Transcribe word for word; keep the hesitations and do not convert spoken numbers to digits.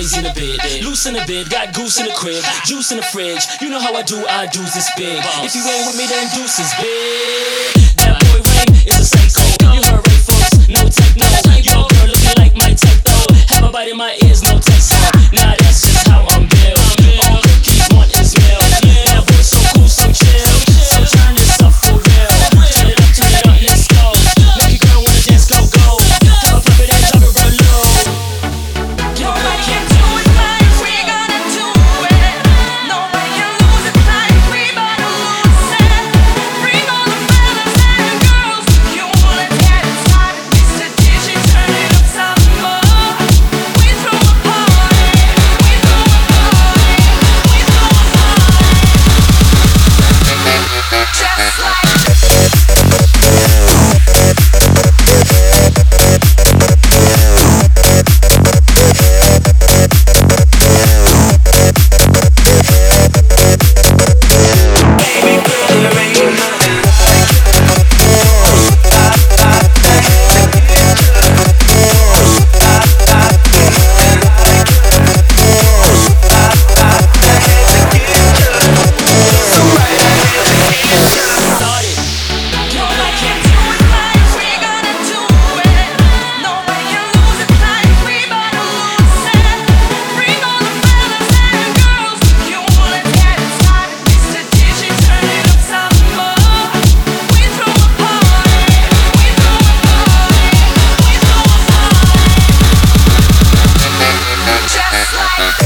ladies in the bed. Loose in the bed, got goose in the crib. Juice in the fridge, you know how I do, I do this big. If you ain't with me, then deuce is big. That boy Rain is a psycho. You heard right, folks, no techno. Your girl looking like my type though. Have a bite in my ears, no text. Nah, that's just how I'm built. All cookies want is milk. That boy so cool, so chill. So turn this up for real. Turn it up, turn it up, let's go. Make your girl wanna dance, go, go. Have a flip it and drop it real low. Nobody can do it like we gonna do it. Nobody can lose it like we gonna lose it. Bring all the fellas and girls. You wanna get it started, Mister D J, turn it up some more. We throw a party, we throw a party, we throw a party. Just like like